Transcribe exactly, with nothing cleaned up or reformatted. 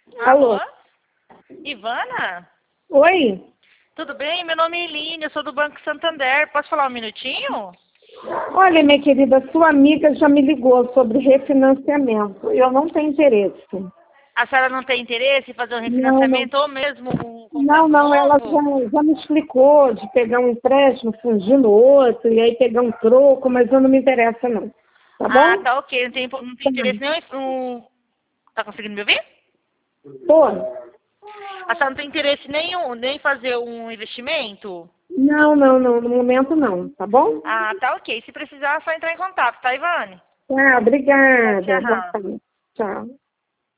Alô? Alô? Ivana? Oi? Tudo bem? Meu nome é Eline, eu sou do Banco Santander. Posso falar um minutinho? Olha, minha querida, sua amiga já me ligou sobre refinanciamento. Eu não tenho interesse. A senhora não tem interesse em fazer um Não, não. refinanciamento ou mesmo um Não, contrato não, ela novo? já, já me explicou de pegar um empréstimo, fungir no outro, e aí pegar um troco, mas eu não me interessa, não. Tá Ah, bom? tá ok. Não tem, não tem Tá. interesse nenhum em... um- Tá conseguindo me ouvir? Tô. A senhora não tem interesse nenhum nem em fazer um investimento? Não, não, não, no momento não, tá bom? Ah, tá ok. Se precisar, é só entrar em contato, tá, Ivane? Tá, obrigada. Boa Tchau. tarde. Tchau.